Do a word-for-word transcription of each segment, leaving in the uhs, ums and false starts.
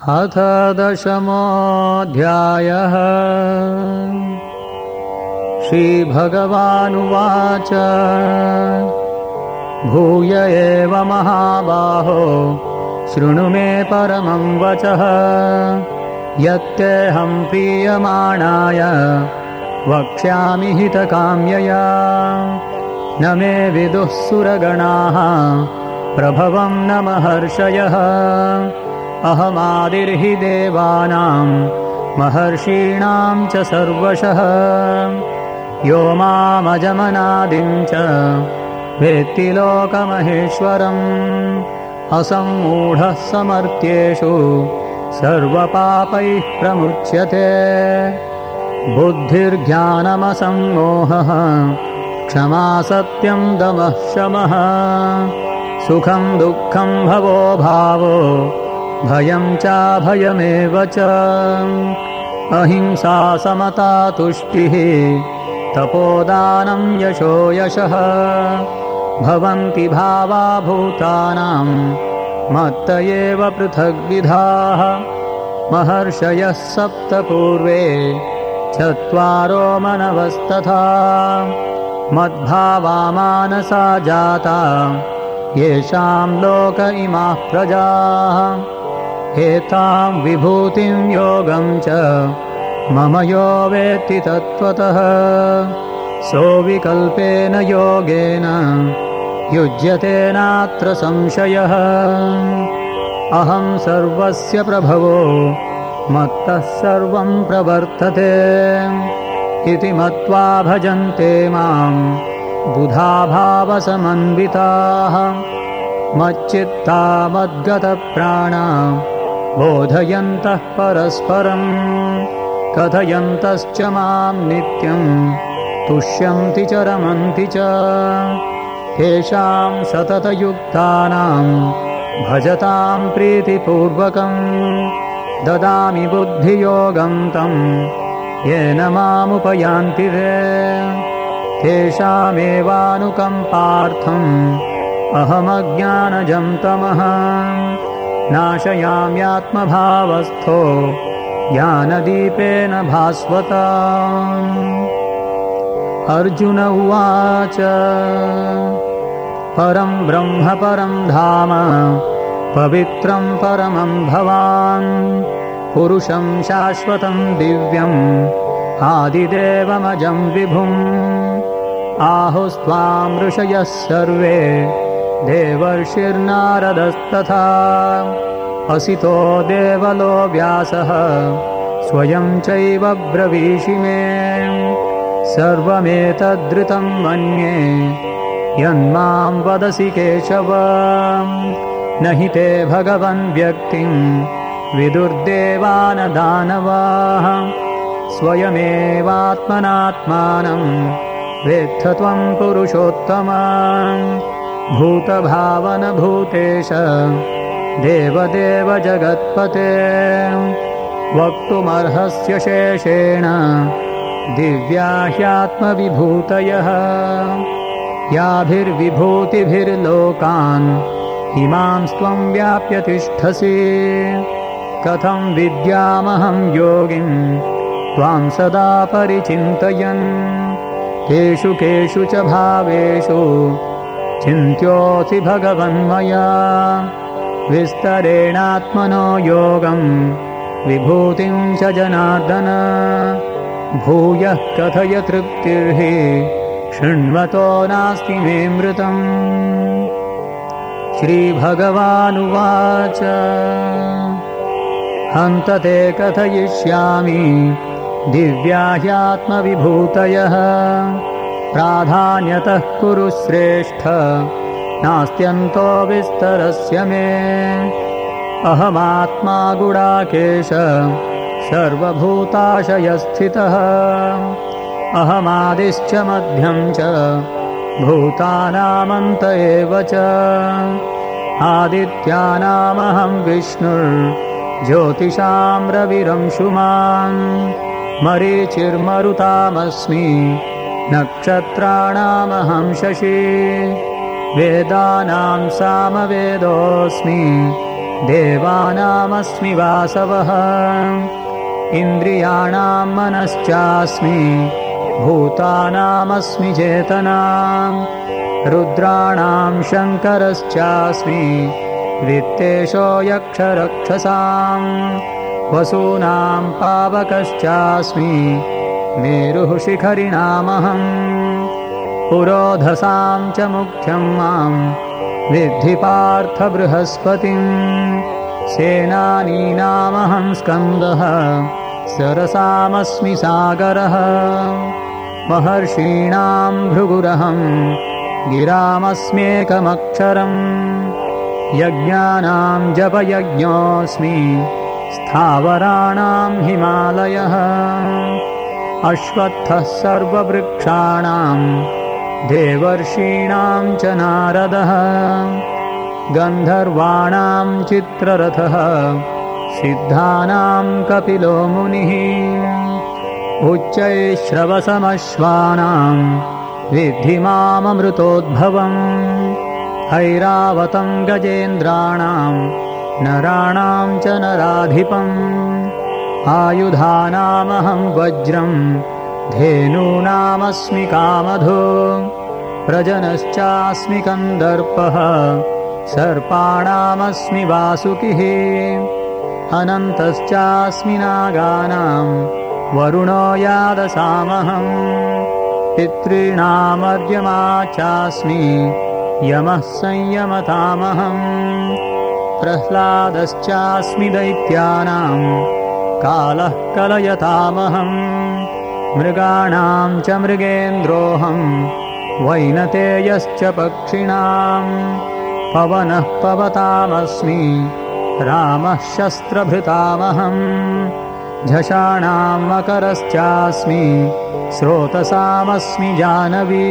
अथ दशमोऽध्यायः। श्रीभगवानुवाच भूय एव महाबाहो शृणु मे परमं वचः यत्तेऽहं प्रीयमाणाय वक्ष्यामि हितकाम्यया न मे विदुः सुरगणाः प्रभवं न महर्षयः अहमादिर्हि देवानां महर्षीणां च सर्वशः यो मामजमनादिं च वेत्ति लोकमहेश्वरम् असम्मूढः समर्थ्येषु सर्वपापैः प्रमुच्यते बुद्धिर्ज्ञानमसम्मोहः क्षमा सत्यं दमः शमः सुखं दुःखं भवो भावो भयं चाभयमेव च अहिंसा समता तुष्टिः तपोदानं यशो यशः भवन्ति भावा भूतानां मत्त एव पृथग्विधाः महर्षयः सप्त पूर्वे चत्वारो मनवस्तथा मद्भावा मानसा जाता येषां लोक इमाः प्रजाः एतां विभूतिं योगं च मम यो वेत्ति तत्त्वतः सोऽविकल्पेन योगेन युज्यते नात्र संशयः अहं सर्वस्य प्रभवो मत्तः सर्वं प्रवर्तते इति मत्वा भजन्ते मां बुधा भावसमन्विताः मच्चित्ता मद्गतप्राणा बोधयन्तः परस्परं कथयन्तश्च मां नित्यं तुष्यन्ति च रमन्ति च तेषां सततयुक्तानां भजतां प्रीतिपूर्वकं ददामि बुद्धियोगं तं येन मामुपयान्ति ते तेषामेवानुकम्पार्थम् अहमज्ञानजं तमः नाशयाम्यात्मभावस्थो ज्ञानदीपेन भास्वता। अर्जुन उवाच परं ब्रह्म परं धाम पवित्रं परमं भवान् पुरुषं शाश्वतं दिव्यम् आदिदेवमजं विभुम् आहुस्त्वां ऋषयः सर्वे देवर्षिर्नारदस्तथा असितो देवलो व्यासः स्वयं चैव ब्रवीषि मे सर्वमेतद्धृतं मन्ये यन्मां वदसि केशव न हि ते भगवन् व्यक्तिं विदुर्देवान् दानवाः स्वयमेवात्मनात्मानं वेत्थ त्वं पुरुषोत्तमा भूतभावन भूतेश देवदेव जगत्पते वक्तुमर्हस्य शेषेण दिव्या ह्यात्मविभूतयः याभिर्विभूतिभिर्लोकान् इमांस्त्वं व्याप्य तिष्ठसि कथं विद्यामहं योगिं त्वां सदा परिचिन्तयन् केषु केषु च भावेषु चिन्त्योऽसि भगवन्मया विस्तरेणात्मनो योगं विभूतिं च जनार्दन भूयः कथय तृप्तिर्हि शृण्वतो नास्ति मे मृतम्। श्रीभगवानुवाच हन्त ते कथयिष्यामि दिव्या ह्यात्मविभूतयः प्राधान्यतः कुरु श्रेष्ठ नास्त्यन्तो विस्तरस्य मे अहमात्मा गुडाकेश सर्वभूताशयस्थितः अहमादिश्च मध्यं च भूतानामन्त एव च आदित्यानामहं विष्णुर्ज्योतिषां रविरंशुमान् मरीचिर्मरुतामस्मि नक्षत्राणामहं शशि वेदानां सामवेदोऽस्मि देवानामस्मि वासवः इन्द्रियाणां मनश्चास्मि भूतानामस्मि चेतना रुद्राणां शङ्करश्चास्मि वित्तेशो यक्षरक्षसां वसूनां पावकश्चास्मि मेरुः शिखरिणामहम् पुरोधसां च मुख्यं मां विद्धि पार्थ बृहस्पतिं सेनानीनामहं स्कन्दः सरसामस्मि सागरः महर्षीणां भृगुरहं गिरामस्म्येकमक्षरम् यज्ञानां जपयज्ञोऽस्मि स्थावराणां हिमालयः अश्वत्थः सर्ववृक्षाणां देवर्षीणां च नारदः गन्धर्वाणां चित्ररथः सिद्धानां कपिलो मुनिः उच्चैश्रवसमश्वानां विद्धि माममृतोद्भवम् ऐरावतं गजेन्द्राणां नराणां च नराधिपम् आयुधानामहं वज्रं धेनूनामस्मि कामधो प्रजनश्चास्मि कन्दर्पः सर्पाणामस्मि वासुकिः अनन्तश्चास्मि नागानां वरुणो यादसामहं पितॄणामर्यमा चास्मि यमः संयमतामहं प्रह्लादश्चास्मि दैत्यानां कालः कलयतामहं मृगाणां च मृगेन्द्रोऽहं वैनतेयश्च पक्षिणां पवनः पवतामस्मि रामः शस्त्रभृतामहं झषाणां मकरश्चास्मि स्रोतसामस्मि जानवी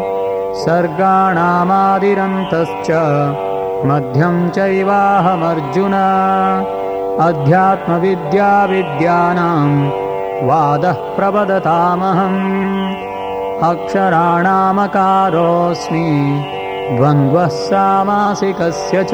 सर्गाणामादिरन्तश्च मध्यं चैवाहमर्जुन अध्यात्मविद्या विद्यानां वादः प्रवदतामहम् अक्षराणामकारोऽस्मि द्वन्द्वः सामासिकस्य च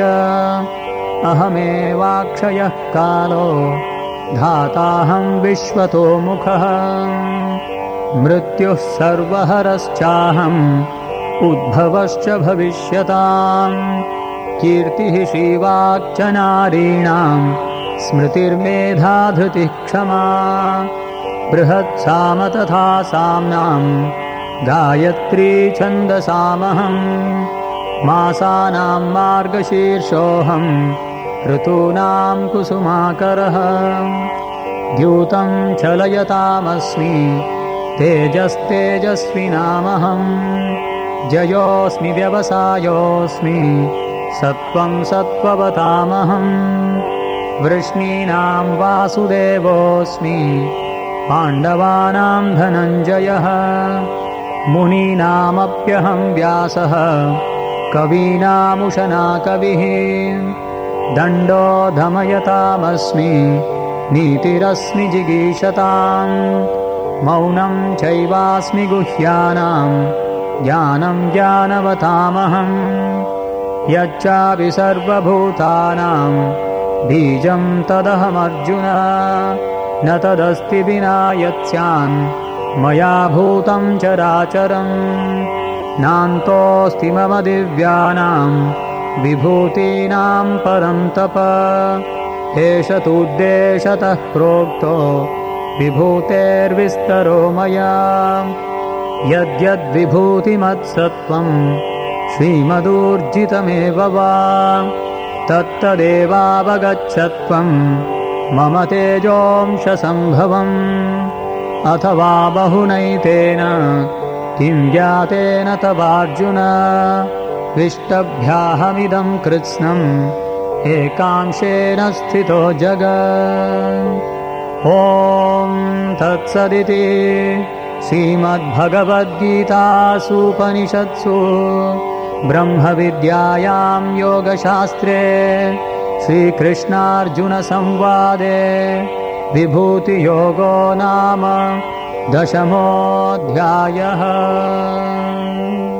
अहमेवाक्षयः कालो धाताहं विश्वतोमुखः मृत्युः सर्वहरश्चाहम् उद्भवश्च भविष्यताम् कीर्तिः श्रीवाक्च नारीणां स्मृतिर्मेधा धृतिः क्षमा बृहत्साम तथा साम्नां गायत्री छन्दसामहं मासानां मार्गशीर्षोऽहं ऋतूनां कुसुमाकरः द्यूतं चलयतामस्मि तेजस्तेजस्विनामहं जयोऽस्मि व्यवसायोऽस्मि सत्त्वं सत्त्ववतामहं वृष्णीनां वासुदेवोऽस्मि पाण्डवानां धनञ्जयः मुनीनामप्यहं व्यासः कवीनामुशना कविः दण्डो दमयतामस्मि नीतिरस्मि जिगीषतां मौनं चैवास्मि गुह्यानां ज्ञानं ज्ञानवतामहं यच्चापि सर्वभूतानां बीजं तदहमर्जुन न तदस्ति विना यत्स्यान् मया भूतं चराचरं नान्तोऽस्ति मम दिव्यानां विभूतीनां परं तप एष तूद्देशतः प्रोक्तो विभूतेर्विस्तरो मया यद्यद्विभूतिमत्सत्त्वं श्रीमदूर्जितमेव वा तत्तदेवावगच्छत्वं मम तेजोंशसम्भवम् अथवा बहुनैतेन किं ज्ञातेन तवार्जुन विष्टभ्याहमिदं कृत्स्नम् एकांशेन स्थितो जगत् ॐ तत्सदिति श्रीमद्भगवद्गीतासूपनिषत्सु ब्रह्मविद्यायां योगशास्त्रे श्रीकृष्णार्जुनसंवादे विभूतियोगो नाम दशमोऽध्यायः।